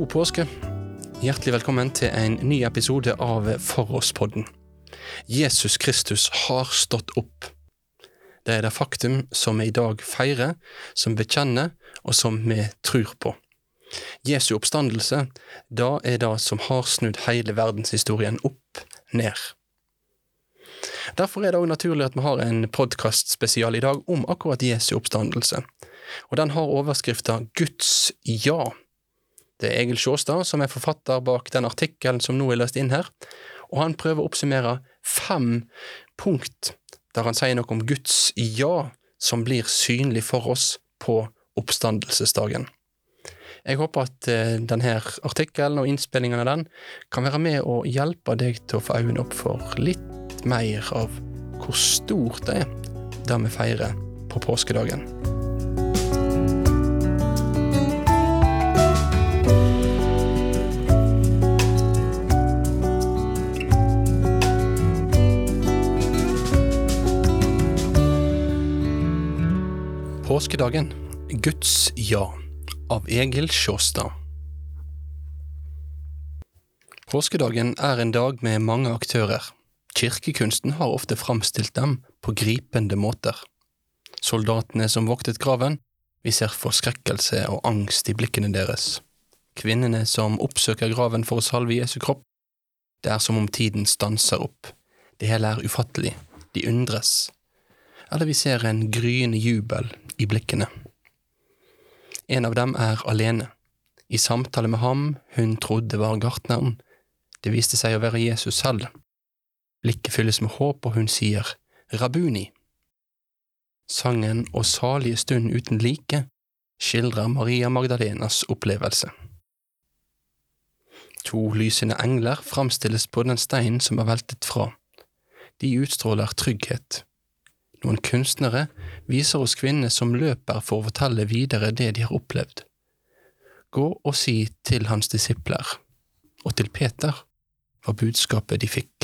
God påske. Hjertelig velkommen til en ny episode av For oss-podden. Jesus Kristus har stått opp. Det er det faktum som vi i dag feirer, som bekjenner og som vi tror på. Jesu oppstandelse, da er det som har snudd hele verdenshistorien opp ned. Derfor er det også naturlig at vi har en podcast-spesial i dag om akkurat Jesu oppstandelse. Og den har overskriften Guds ja. Det er Egil Sjåstad som er forfatter bak den artikkelen som nå er løst inn her, og han prøver å oppsummere 5 punkt der han sier noe om Guds ja som blir synlig for oss på oppstandelsesdagen. Jeg håper at denne artikkelen og innspillingen av den kan være med og hjelpe deg til å få øynene opp for litt mer av hvor stort det er det vi feirer på påskedagen. Påskedagen, Guds ja, av Egil Sjåstad. Påskedagen er en dag med mange aktører. Kirkekunsten har ofte framstilt dem på gripende måter. Soldatene som voktet graven, vi ser forskrekkelse og angst i blikkene deres. Kvinnene som oppsøker graven for å salve Jesu kropp, det er som om tiden stanser opp. Det hele er ufattelig, de undres. Eller vi ser en gryende jubel i blikkene. En av dem er alene. I samtale med ham hun trodde var gartneren. Det viste seg å være Jesus selv. Blikket fylles med håp, og hun sier, Rabuni. Sangen og salige stund uten like skildrer Maria Magdalenas opplevelse. 2 lysende engler framstilles på den steinen som er veltet fra. De utstråler trygghet. Noen kunstnere viser oss kvinner som løper for å fortelle videre det de har opplevd. Gå og si til hans disipler, og til Peter, hva budskapet de fikk.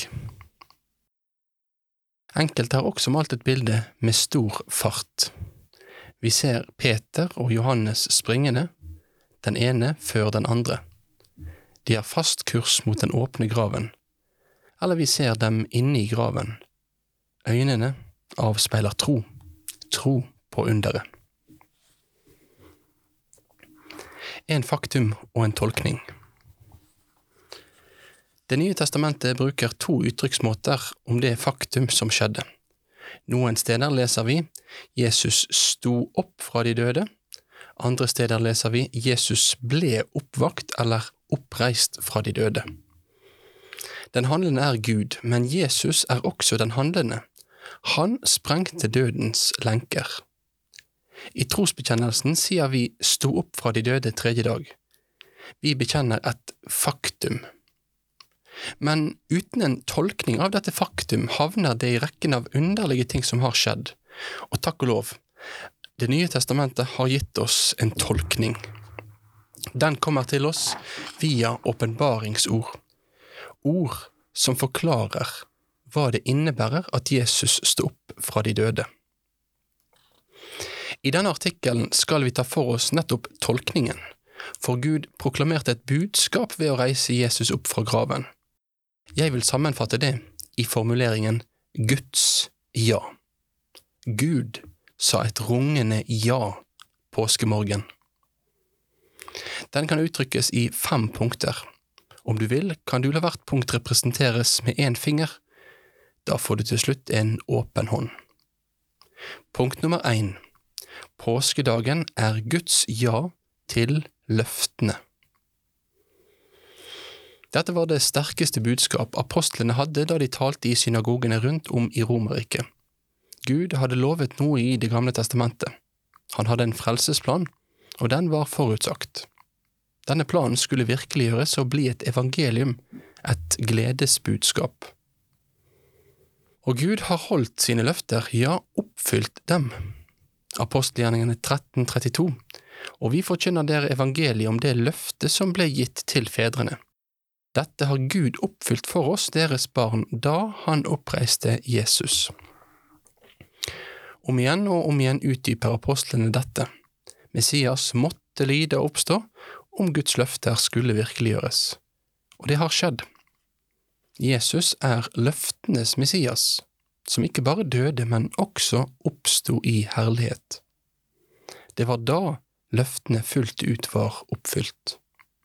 Enkelte har også malt et bilde med stor fart. Vi ser Peter og Johannes springende, den ene før den andre. De har fast kurs mot den åpne graven, eller vi ser dem inne i graven. Øynene avspeiler tro på underet. En faktum og en tolkning. Det nye testamentet bruker 2 uttrykksmåter om det faktum som skjedde. Noen steder leser vi Jesus sto opp fra de døde, andre steder leser vi Jesus ble oppvakt eller oppreist fra de døde. Den handlende er Gud, men Jesus er også den handlende. Han sprengte dødens lenker. I trosbekjennelsen sier vi stå opp fra de døde 3. dag. Vi bekjenner et faktum. Men uten en tolkning av dette faktum havner det i rekken av underlige ting som har skjedd. Og takk og lov, Det nye testamentet har gitt oss en tolkning. Den kommer til oss via åpenbaringsord. Ord som forklarer hva det innebærer at Jesus stod opp fra de døde. I denne artikkelen skal vi ta for oss nettopp tolkningen, for Gud proklamerte et budskap ved å reise Jesus opp fra graven. Jeg vil sammenfatte det i formuleringen Guds ja. Gud sa et rungende ja påskemorgen. Den kan uttrykkes i 5 punkter. Om du vil, kan du la hvert punkt representeres med 1 finger. Da får du til slutt en åpen hånd. Punkt nummer 1. Påskedagen er Guds ja til løftene. Dette var det sterkeste budskap apostlene hadde da de talte i synagogene rundt om i Romerriket. Gud hadde lovet noe i Det gamle testamentet. Han hadde en frelsesplan, og den var forutsagt. Denne planen skulle virkeliggjøres og bli et evangelium, et gledesbudskap. Og Gud har holdt sine løfter, ja, oppfylt dem. Apostelgjerningene 13:32, og vi forkynner dere evangeliet om det løfte som ble gitt til fedrene. Dette har Gud oppfylt for oss, deres barn, da han oppreiste Jesus. Om igjen og om igjen utdyper apostlene dette. Messias måtte lide og oppstå, om Guds løfter skulle virkeliggjøres. Og det har skjedd. Jesus løftenes Messias, som ikke bare døde, men også oppstod i herlighet. Det var da løftene fullt ut var oppfylt.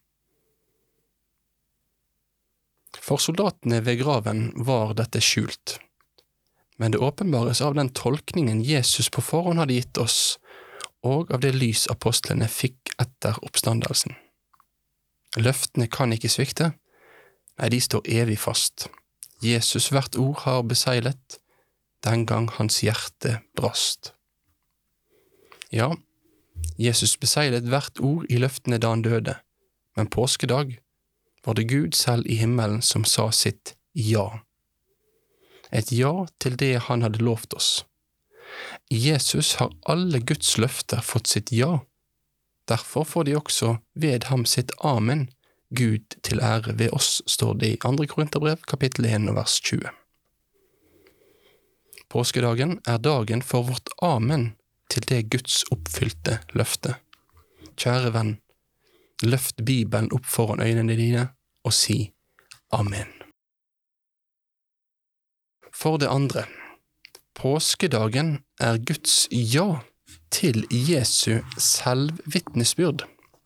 For soldatene ved graven var dette skjult, men det åpenbares av den tolkningen Jesus på forhånd hadde gitt oss, og av det lys apostlene fikk etter oppstandelsen. Løftene kan ikke svikte, nei, de står evig fast. Jesus hvert ord har beseglet, den gang hans hjerte brast. Ja, Jesus beseglet hvert ord i løftene da han døde, men påskedag var det Gud selv i himmelen som sa sitt ja. Et ja til det han hadde lovt oss. I Jesus har alle Guds løfter fått sitt ja. Derfor får de også ved ham sitt amen, Gud til ære ved oss, står det i 2. Korinterbrev, kapittel 1, vers 20. Påskedagen dagen for vårt amen til det Guds oppfylte løfte. Kjære venn, løft Bibelen opp foran øynene dine og si amen. For det andre, påskedagen Guds ja til Jesu selvvitnesbyrd.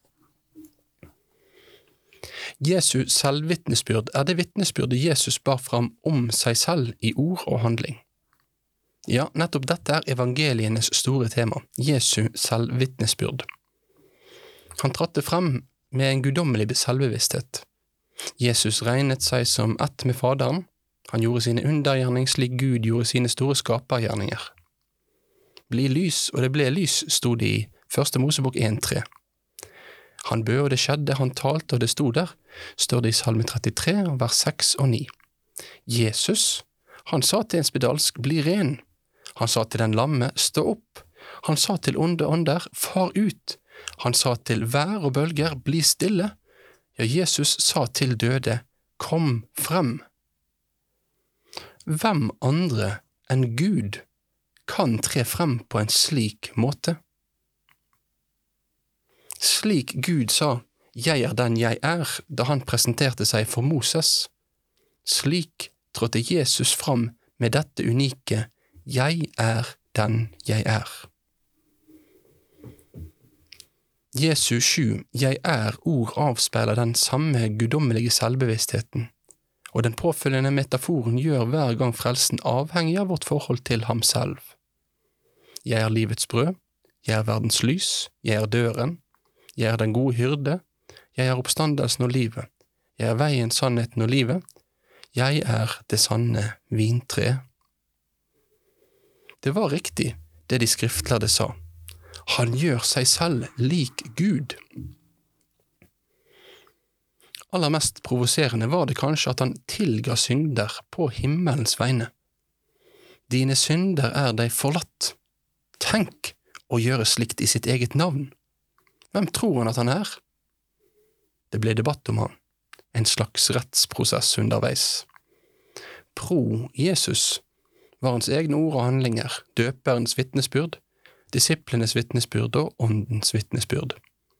Jesu selvvitnesbyrd det vitnesbyrdet Jesus bar fram om seg selv i ord og handling. Ja, nettopp dette evangelienes store tema, Jesu selvvitnesbyrd. Han trådte frem med en guddommelig selvbevissthet. Jesus regnet seg som ett med Faderen. Han gjorde sine undergjerning slik Gud gjorde sine store skapergjerninger. Bli lys, og det ble lys, stod det i 1. Mosebok 1,3. Han bød, og det skjedde, han talte, og det stod der, står det i Salme 33, vers 6 og 9. Jesus, han sa til en spedalsk, bli ren. Han sa til den lamme, stå opp. Han sa til onde ånder, far ut. Han sa til vær og bølger, bli stille. Ja, Jesus sa til døde, kom frem. Hvem andre enn Gud kan tre frem på en slik måte? Slik Gud sa, jeg den jeg da han presenterte seg for Moses. Slik trådte Jesus fram med dette unike, jeg den jeg Jesu 7, jeg ord avspeiler den samme guddommelige selvbevisstheten, og den påfølgende metaforen gjør hver gang frelsen avhengig av vårt forhold til ham selv. Jeg livets brød, jeg verdens lys, jeg døren, jeg den gode hyrde, jeg oppstandelsen og livet, jeg veien, sannheten og livet, jeg det sanne vintre. Det var riktig, det de skriftlærde sa. Han gjør seg selv lik Gud. Aller mest provoserende var det kanskje at han tilga synder på himmelens vegne. Dine synder deg forlatt. Tenk å gjøre slikt i sitt eget navn. Hvem tror han at han Det ble debatt om han, en slags rettsprosess underveis. Pro Jesus var hans egne ord og handlinger, døperens vitnesbyrd, disiplenes vitnesbyrd og åndens vitnesbyrd.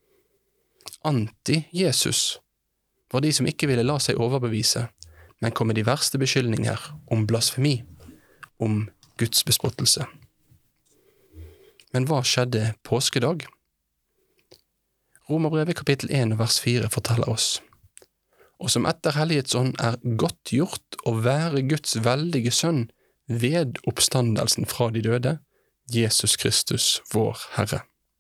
Anti-Jesus var de som ikke ville la seg overbevise, men kom med de verste beskyldninger om blasfemi, om Guds bespottelse. Men hva skjedde påskedag? Romerbrevet kapittel 1 vers 4 forteller oss, og som etter hellighetsånd godt gjort å være Guds veldige sønn ved oppstandelsen fra de døde, Jesus Kristus, vår Herre.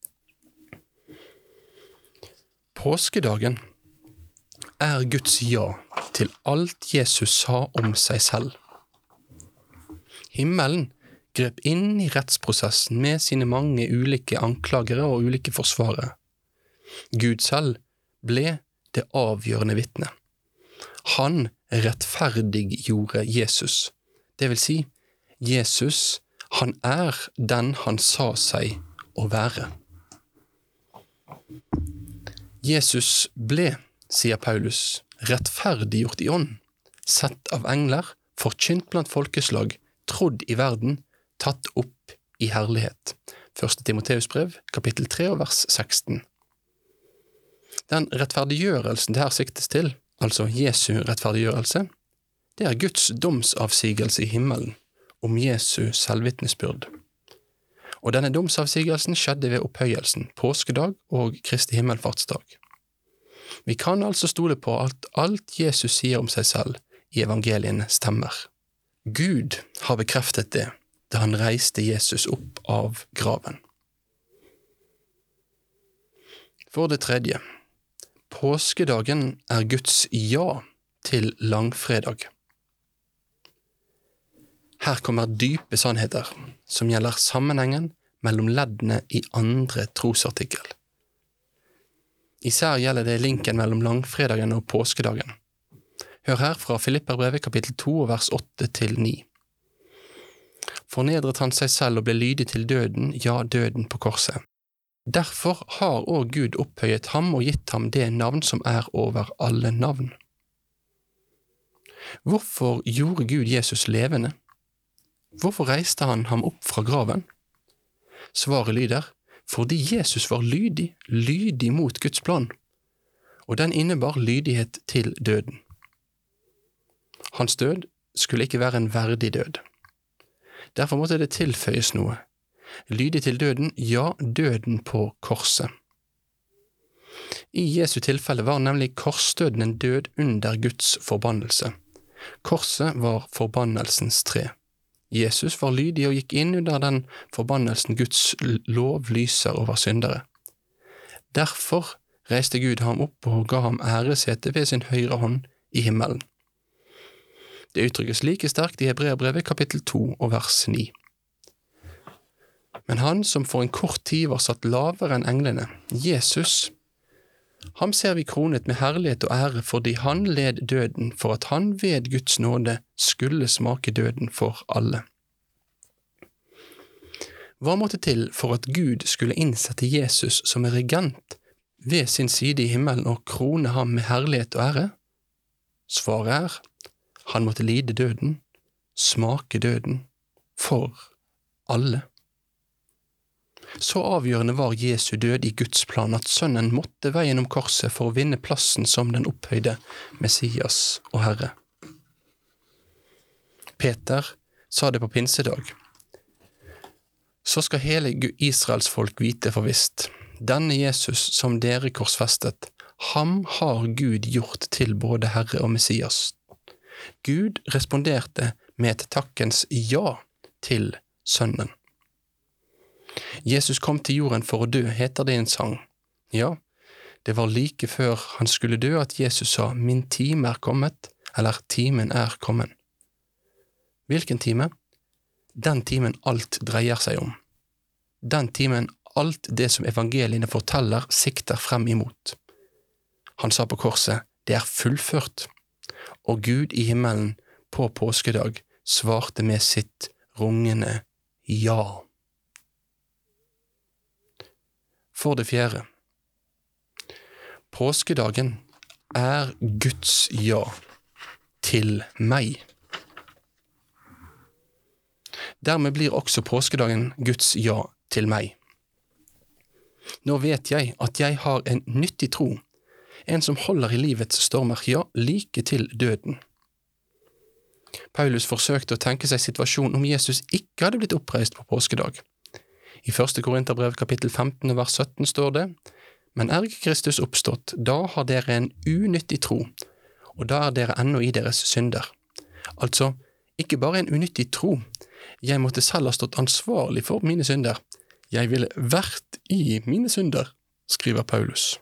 Påskedagen Guds ja til alt Jesus sa om seg selv. Himmelen grep inn i rettsprosessen med sine mange ulike anklagere og ulike forsvarere. Gud selv ble det avgjørende vitne. Han rettferdiggjorde Jesus. Det vil si, Jesus, han den han sa seg å være. Jesus ble, sier Paulus, rettferdiggjort i ånd, sett av engler, forkynt blant folkeslag, trodd i verden, tatt opp i herlighet. 1. Timoteus brev, kapittel 3, vers 16. Den rettferdiggjørelsen det her siktes til, altså Jesu rettferdiggjørelse, det er Guds domsavsigelse i himmelen om Jesu selvvitnesbyrd. Og denne domsavsigelsen skjedde ved opphøyelsen, påskedag og Kristi himmelfartsdag. Vi kan altså stole på at alt Jesus sier om seg selv i evangeliene stemmer. Gud har bekreftet det da han reiste Jesus opp av graven. For det tredje, påskedagen er Guds ja til langfredag. Her kommer dype sannheter som gjelder sammenhengen mellom leddene i andre trosartikkel. Især gjelder det linken mellom langfredagen og påskedagen. Hør her fra Filipperbrevet kapittel 2 vers 8-9. Fornedret han seg selv og ble lydig til døden, ja, døden på korset. Derfor har også Gud opphøyet ham og gitt ham det navn som er over alle navn. Hvorfor gjorde Gud Jesus levende? Hvorfor reiste han ham opp fra graven? Svaret lyder, fordi Jesus var lydig mot Guds plan, og den innebar lydighet til døden. Hans død skulle ikke være en verdig død. Derfor måtte det tilføyes noe. Lydig til døden, ja, døden på korset. I Jesu tilfelle var nemlig korsdøden en død under Guds forbannelse. Korset var forbannelsens tre. Jesus var lydig og gikk inn under den forbannelsen Guds lov lyser over syndere. Derfor reiste Gud ham opp og ga ham æresete ved sin høyre hånd i himmelen. Det uttrykkes like sterkt i Hebreerbrevet kapittel 2 og vers 9. Men han som for en kort tid var satt lavere enn englene, Jesus, ham ser vi kronet med herlighet og ære fordi han led døden for at han ved Guds nåde skulle smake døden for alle. Hva måtte til for at Gud skulle innsette Jesus som regent ved sin side i himmelen og krone ham med herlighet og ære? Svaret er, han måtte lide døden, smake døden, for alle. Så avgjørende var Jesu død i Guds plan at sønnen måtte veien om korset for å vinne plassen som den opphøyde Messias og Herre. Peter sa det på pinsedag. Så skal hele Israels folk vite for visst, denne Jesus som dere korsfestet, ham har Gud gjort til både Herre og Messias. Gud responderte med et takkens ja til sønnen. Jesus kom til jorden for å dø, heter det i en sang. Ja, det var like før han skulle dø at Jesus sa, min time er kommet, eller timen er kommet. Hvilken time? Den timen alt dreier seg om. Den timen alt det som evangeliene forteller sikter frem imot. Han sa på korset, det er fullført, og Gud i himmelen på påskedag svarte med sitt rungende ja. For det fjerde, påskedagen er Guds ja til meg. Dermed blir også påskedagen Guds ja til meg. Nå vet jeg at jeg har en nyttig tro, en som holder i livets stormer, ja, like til døden. Paulus forsøkte å tenke seg situasjonen om Jesus ikke hadde blitt oppreist på påskedag. I 1. Korinterbrev kapittel 15 vers 17 står det, men er ikke Kristus oppstått, da har dere en unyttig tro, og da er dere ennå i deres synder. Altså, ikke bare en unyttig tro, jeg måtte selv ha stått ansvarlig for mine synder. Jeg ville vært i mine synder, skriver Paulus.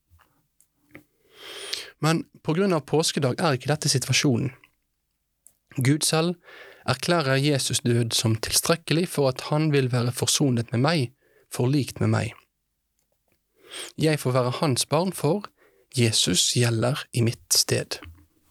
Men på grunn av påskedag er ikke dette situasjonen. Gud selv erklærer Jesus død som tilstrekkelig for at han vil være forsonet med meg, forlikt med meg. Jeg får være hans barn for Jesus gjelder i mitt sted.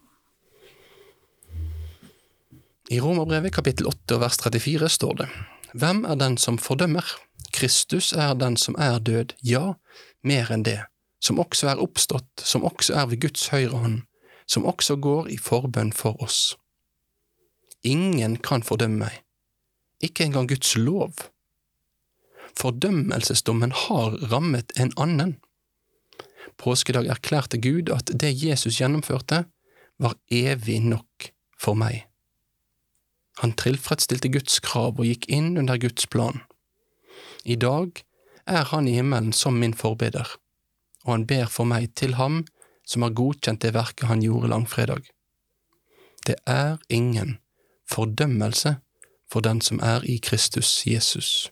I Romerbrevet kapittel 8 vers 34 står det, hvem er den som fordømmer? Kristus er den som er død, ja, mer enn det, som også er oppstått, som også er ved Guds høyre hånd, som også går i forbønn for oss. Ingen kan fordømme meg, ikke engang Guds lov. Fordømmelsesdommen har rammet en annen. påskedag erklærte Gud at det Jesus gjennomførte, var evig nok for meg. Han tilfredsstilte Guds krav og gikk inn under Guds plan. I dag er han i himmelen som min forbeder, og han ber for meg til ham som har godkjent det verket han gjorde langfredag. Det er ingen fordømmelse for den som er i Kristus Jesus.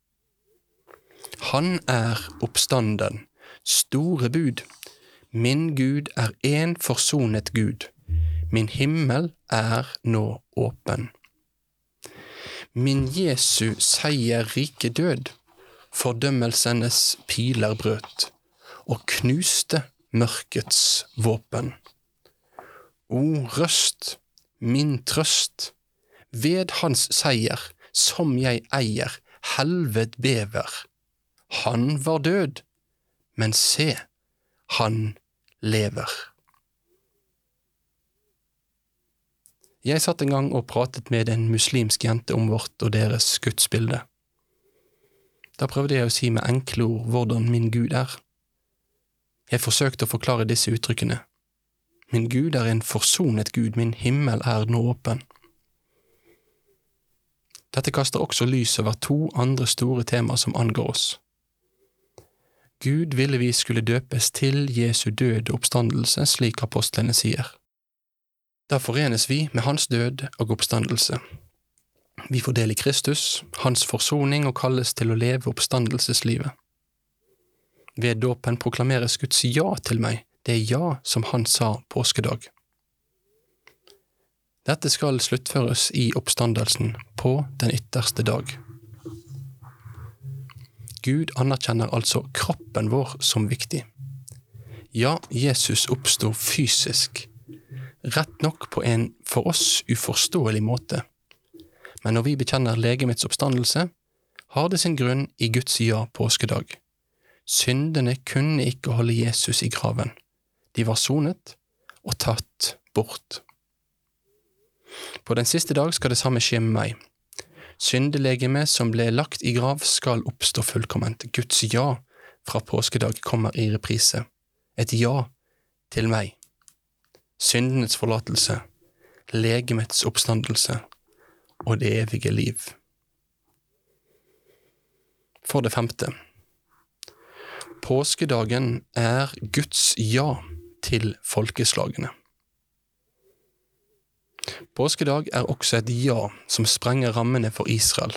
Han er oppstanden, store bud. Min Gud er en forsonet Gud. Min himmel er nå åpen. Min Jesu seierrike død, fordømmelsenes piler brøt, og knuste mørkets våpen. O røst, min trøst, ved hans seier, som jeg eier, helved bever. Han var død, men se, han lever. Jeg satt en gang og pratet med en muslimsk jente om vårt og deres gudsbilde. Da prøvde jeg å si med enkle ord hvordan min Gud er. Jeg forsøkte å forklare disse uttrykkene. Min Gud er en forsonet Gud, min himmel er nå åpen. Dette kaster også lys over to andre store temaer som angår oss. Gud ville vi skulle døpes til Jesu død og oppstandelse, slik apostlene sier. Da forenes vi med hans død og oppstandelse. Vi får del i Kristus, hans forsoning og kalles til å leve oppstandelseslivet. Ved dåpen proklameres Guds ja til meg, det ja som han sa påskedag. Dette skal sluttføres i oppstandelsen på den ytterste dag. Gud anerkjenner altså kroppen vår som viktig. Ja, Jesus oppstod fysisk, rett nok på en for oss uforståelig måte. Men når vi bekjenner legemets oppstandelse, har det sin grunn i Guds ja påskedag. Syndene kunne ikke holde Jesus i graven. De var sonet og tatt bort. På den siste dag skal det samme skje med meg. Syndelegeme som ble lagt i grav skal oppstå fullkomment. Guds ja fra påskedag kommer i reprise. Et ja til meg. Syndenes forlatelse, legemets oppstandelse og det evige liv. For det 5. Påskedagen er Guds ja til folkeslagene. Påskedag er også et ja som sprenger rammene for Israel.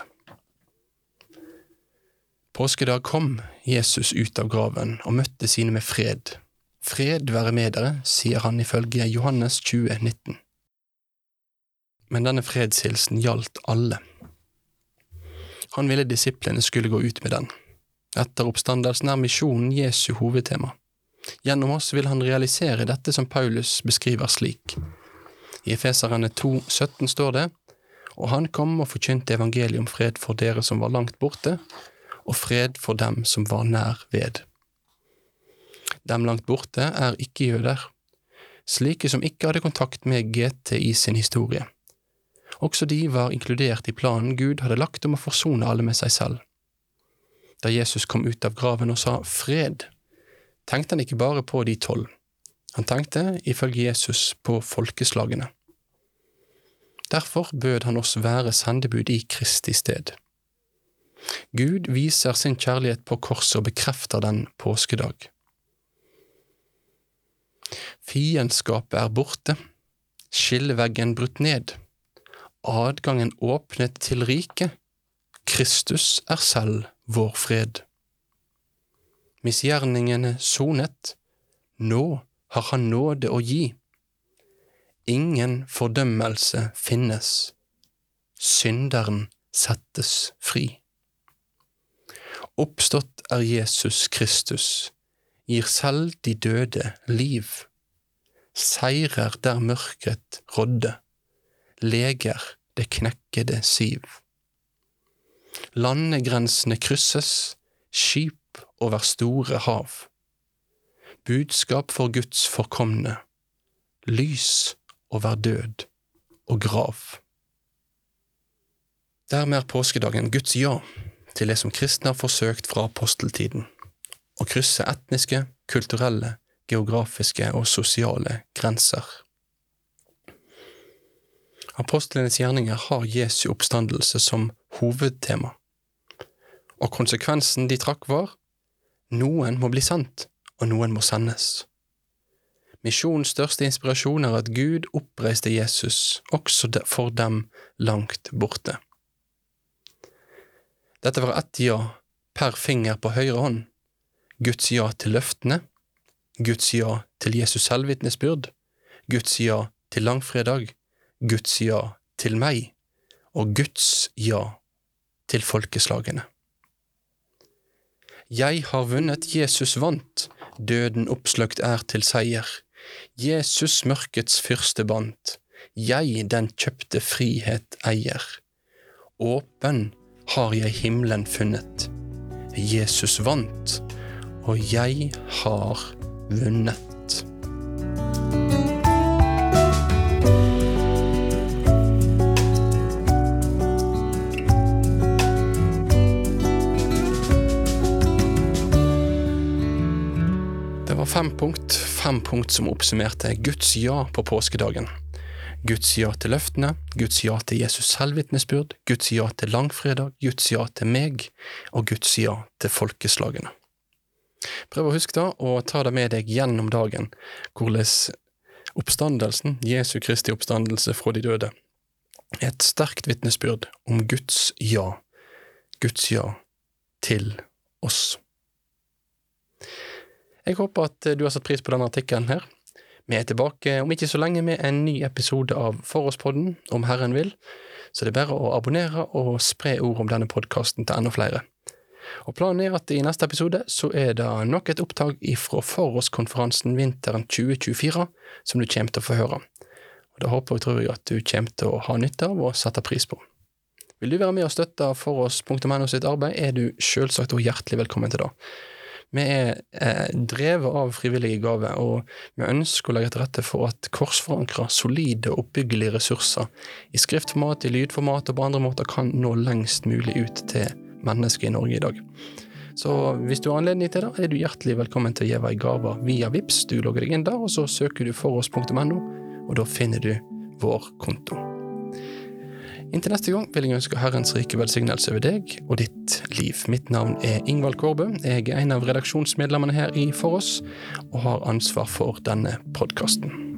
Påskedag kom Jesus ut av graven og møtte sine med fred. Fred være med dere, sier han ifølge Johannes 20:19. Men denne fredshilsen gjaldt alle. Han ville disiplene skulle gå ut med den. Etter oppstandelsen er misjonen Jesu hovedtema. Gjennom oss vil han realisere dette som Paulus beskriver slik. I Efeserne 2:17 står det, og han kom og forkynte evangelium fred for dere som var langt borte, og fred for dem som var nær ved. Dem langt borte er ikke jøder, slike som ikke hadde kontakt med GT i sin historie. Også de var inkludert i planen Gud hadde lagt om å forsone alle med seg selv. Da Jesus kom ut av graven og sa fred, tenkte han ikke bare på de 12. Han tenkte, ifølge Jesus, på folkeslagene. Derfor bød han oss være sendebud i Kristi sted. Gud viser sin kjærlighet på korset og bekrefter den påskedag. Fiendskapet er borte, skilleveggen brutt ned, adgangen åpnet til riket, Kristus er selv vår fred. Misgjerningene sonet, nå har han nåde å gi. Ingen fordømmelse finnes, synderen settes fri. Oppstått er Jesus Kristus, gir selv de døde liv, seirer der mørket rådde, leger det knekkede siv. Landegrensene krysses, skip over store hav. Budskap for Guds forkomne, lys over død og grav. Dermed er påskedagen Guds ja til det som kristne har forsøkt fra aposteltiden, å krysse etniske, kulturelle geografiske og sosiale grenser. Apostlenes gjerninger har Jesu oppstandelse som hovedtema, og konsekvensen de trakk var: noen må bli sendt, og noen må sendes. Misjonens største inspirasjon at Gud oppreiste Jesus, også for dem langt borte. Dette var ett ja per finger på høyre hånd, Guds ja til løftene, Guds ja til Jesus selvvitnesbyrd, Guds ja til langfredag, Guds ja til meg, og Guds ja til folkeslagene. Jeg har vunnet, Jesus vant, døden oppsløkt til seier. Jesus mørkets fyrste bandt, jeg den kjøpte frihet eier. Åpen har jeg himmelen funnet, Jesus vant, og jeg har vunnet. Det var 5 punkt som oppsummerte Guds ja på påskedagen. Guds ja til løftene, Guds ja til Jesus selvvitnesbyrd, Guds ja til langfredag, Guds ja til meg, og Guds ja til folkeslagene. Prøv å huske da, og ta det med deg gjennom dagen, hvordan oppstandelsen, Jesu Kristi oppstandelse fra de døde, et sterkt vitnesbyrd om Guds ja til oss. Jeg håper at du har satt pris på denne artikkelen her. Vi tilbake om ikke så lenge med en ny episode av Foross-podden, om Herren vil, så det bare å abonnere og spre ord om denne podcasten til enda flere. Og planen at i neste episode så det nok et opptak fra Foross-konferansen vinteren 2024 som du kommer til å få høre. Og da håper og tror jeg at du kommer til å ha nytte av og sette pris på. Vil du være med og støtte Foross.no sitt arbeid, du selvsagt og hjertelig velkommen til det. Vi drevet av frivillige gaver, og vi ønsker å legge til rette for at korsforankre, solide og oppbyggelige ressurser i skriftformat, i lydformat og på andre måter kan nå lengst mulig ut til mennesker i Norge i dag. Så hvis du har anledning til det, du hjertelig velkommen til å gjøre en gave via Vips. Du logger deg inn der, og så søker du foross.no, og da finner du vår konto. Inntil neste gang vil jeg ønske Herrens rike velsignelse over deg og ditt liv. Mitt navn Ingvald Kårbø. Jeg en av redaksjonsmedlemmene her i Foross, og har ansvar for denne podcasten.